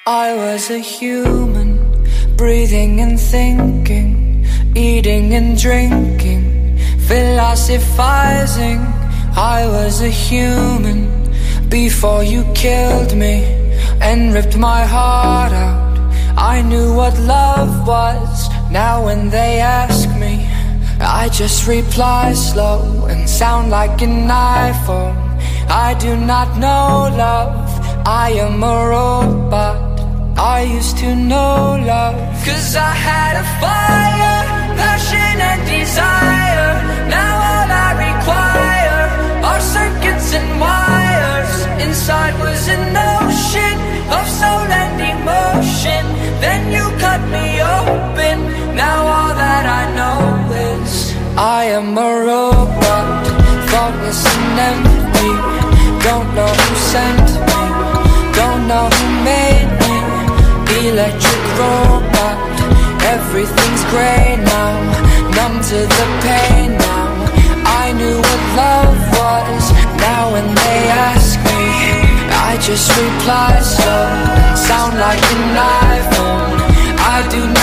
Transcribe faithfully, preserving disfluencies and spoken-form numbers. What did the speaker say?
I was a human, breathing and thinking, eating and drinking, philosophizing. I was a human before you killed me and ripped my heart out. I knew what love was. Now when they ask me, I just reply slow and sound like an iPhone. I do not know love, I am a robot. I used to know love, 'cause I had a fire, passion and desire. Now all I require are circuits and wires. Inside was an ocean of soul and emotion. Then you cut me open. Now all that I know is I am a robot, thoughtless and empty. Don't know who sent me, don't know who made me. Electric robot, everything's grey now, numb to the pain now. I knew what love was. Now when they ask me, I just reply slow, sound like an iPhone. I do